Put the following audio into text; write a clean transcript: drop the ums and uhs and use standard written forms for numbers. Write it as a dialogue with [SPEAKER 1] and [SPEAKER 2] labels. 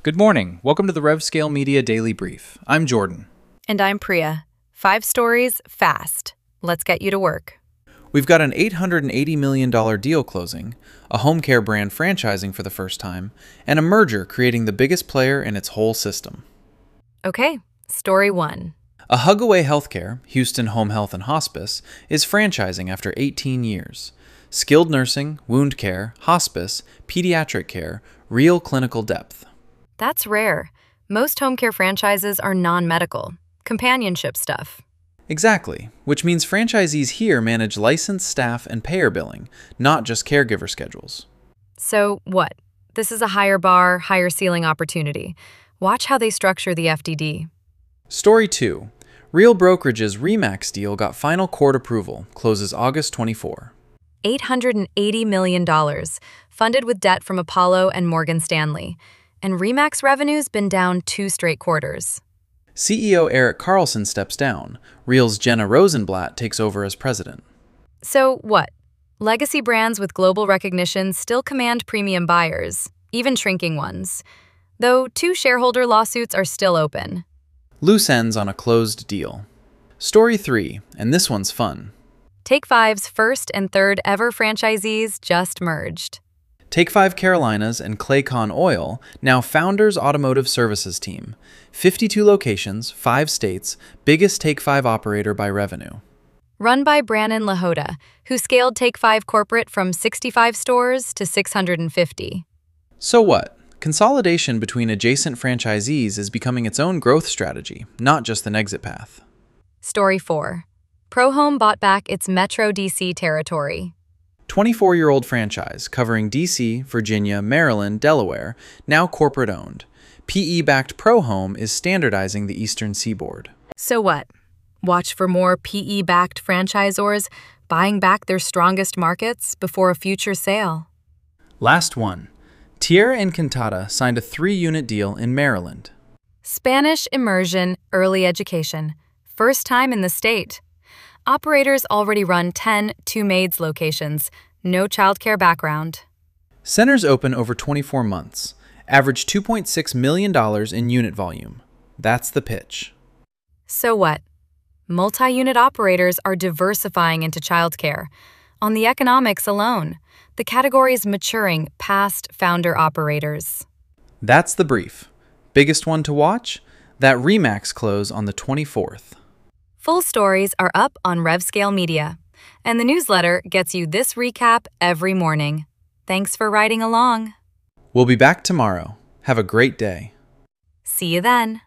[SPEAKER 1] Good morning. Welcome to the RevScale Media Daily Brief. I'm Jordan.
[SPEAKER 2] And I'm Priya. 5 stories, fast. Let's get you to work.
[SPEAKER 1] We've got an $880 million deal closing, a home care brand franchising for the first time, and a merger creating the biggest player in its whole system.
[SPEAKER 2] Okay, story 1.
[SPEAKER 1] A Hugaway Healthcare, Houston Home Health and Hospice, is franchising after 18 years. Skilled nursing, wound care, hospice, pediatric care, real clinical depth.
[SPEAKER 2] That's rare. Most home care franchises are non-medical, companionship stuff.
[SPEAKER 1] Exactly, which means franchisees here manage licensed staff and payer billing, not just caregiver schedules.
[SPEAKER 2] So what? This is a higher bar, higher ceiling opportunity. Watch how they structure the FDD.
[SPEAKER 1] Story 2. Real Brokerage's RE/MAX deal got final court approval, closes August 24.
[SPEAKER 2] $880 million, funded with debt from Apollo and Morgan Stanley. And RE/MAX revenue's been down 2 straight quarters.
[SPEAKER 1] CEO Erik Carlson steps down. Real's Jenna Rosenblatt takes over as president.
[SPEAKER 2] So what? Legacy brands with global recognition still command premium buyers, even shrinking ones. Though 2 shareholder lawsuits are still open.
[SPEAKER 1] Loose ends on a closed deal. Story 3, and this one's fun.
[SPEAKER 2] Take 5's first and third ever franchisees just merged.
[SPEAKER 1] Take 5 Carolinas and Claycon Oil, now Founders Automotive Services Team. 52 locations, 5 states, biggest Take 5 operator by revenue.
[SPEAKER 2] Run by Brannon Lahota, who scaled Take 5 corporate from 65 stores to 650.
[SPEAKER 1] So what? Consolidation between adjacent franchisees is becoming its own growth strategy, not just an exit path.
[SPEAKER 2] Story 4. ProHome bought back its Metro DC territory.
[SPEAKER 1] 24-year-old franchise covering DC, Virginia, Maryland, Delaware, now corporate-owned. PE-backed ProHome is standardizing the Eastern Seaboard.
[SPEAKER 2] So what? Watch for more PE-backed franchisors buying back their strongest markets before a future sale.
[SPEAKER 1] Last one. Tierra Encantada signed a 3-unit deal in Maryland.
[SPEAKER 2] Spanish immersion early education. First time in the state. Operators already run 10 Two Maids locations, no childcare background.
[SPEAKER 1] Centers open over 24 months, average $2.6 million in unit volume. That's the pitch.
[SPEAKER 2] So what? Multi-unit operators are diversifying into childcare. On the economics alone, the category is maturing past founder operators.
[SPEAKER 1] That's the brief. Biggest one to watch? That RE/MAX close on the 24th.
[SPEAKER 2] Full stories are up on RevScale Media, and the newsletter gets you this recap every morning. Thanks for riding along.
[SPEAKER 1] We'll be back tomorrow. Have a great day.
[SPEAKER 2] See you then.